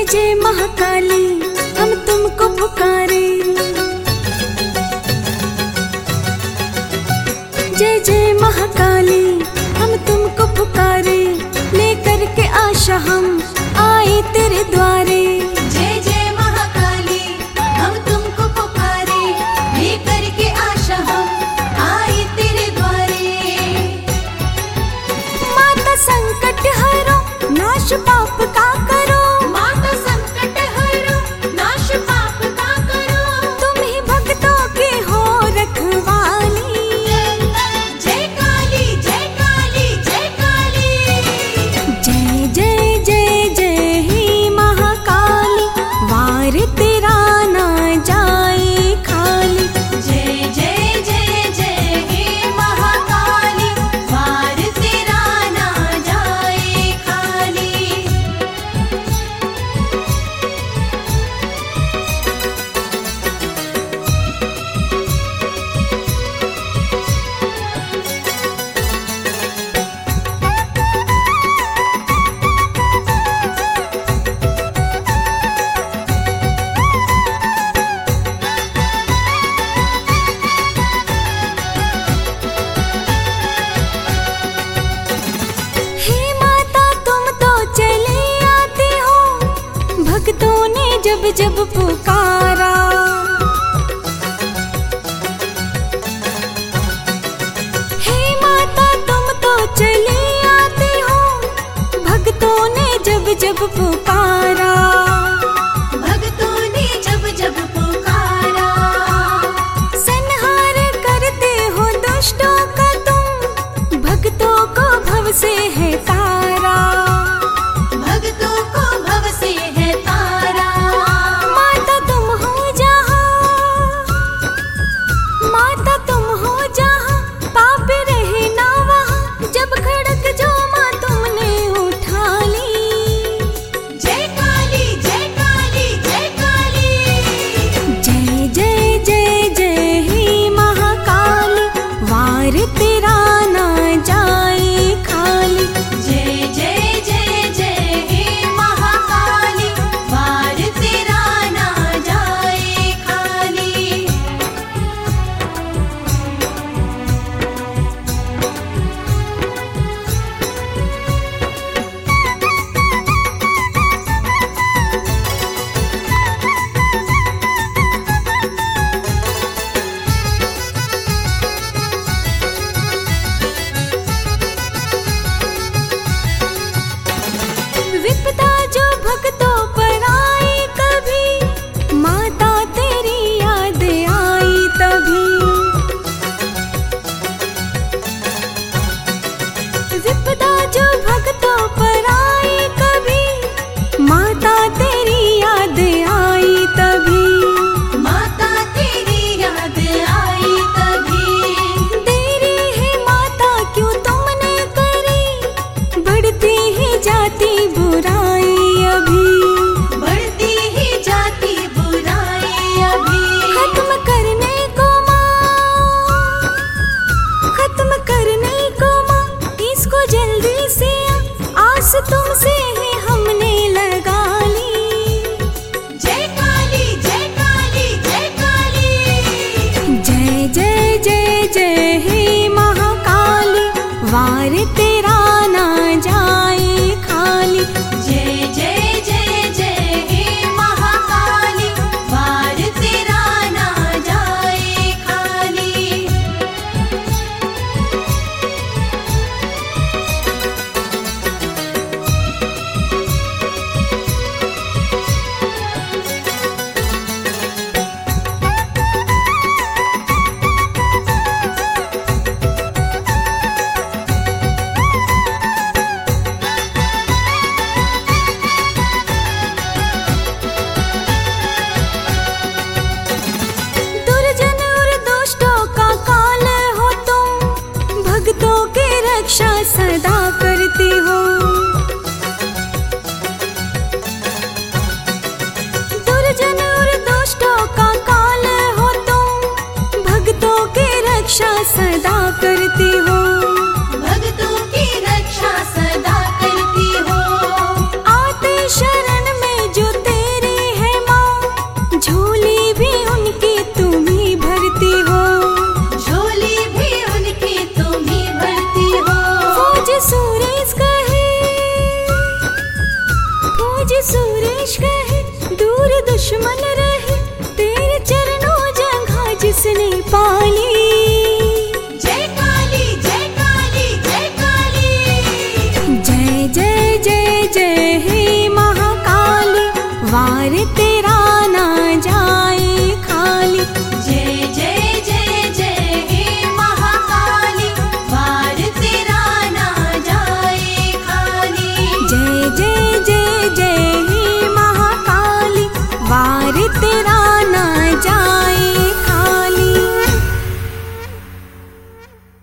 जय महाकाली हम तुमको पुकारे। जय जय महाकाली हम तुमको पुकारे, लेकर के आशा हम आए तेरे द्वारे। जय जय महाकाली हम तुमको पुकारे, लेकर के आशा हम आए तेरे द्वारे। माता संकट हरो नाश पाप का करो, माता संकट हरो नाश पाप का करो। तुम ही भक्तों की हो रखवाली। जय काली जय काली जय काली। जय जय जय जय ही महाकाली, वार तेरा ना जाए खाली। जय जय जय जय हे महाकाली, वार तेरा ना जाए खाली। हे माता तुम तो चली आती हो, भक्तों ने जब जब पुकारा। हे माता तुम तो चली आती हो, भक्तों ने जब जब पुकारा। भक्तों ने जब जब पुकारा, संहार करते हो दुष्टों का तुम, भक्तों को भव से है तारा। भक्तों को भव से है तारा। माता तुम हो जहाँ, माता तुम हो जहाँ, पाप रहे ना वहाँ, जब खड़क जो माँ तुमने उठा ली। जय काली वार तेरा ना जाए खाली। जय जय जय जय हे महाकाली, वार तेरा ना जाए खाली। जय जय जय जय हे महाकाली, वार तेरा ना जाए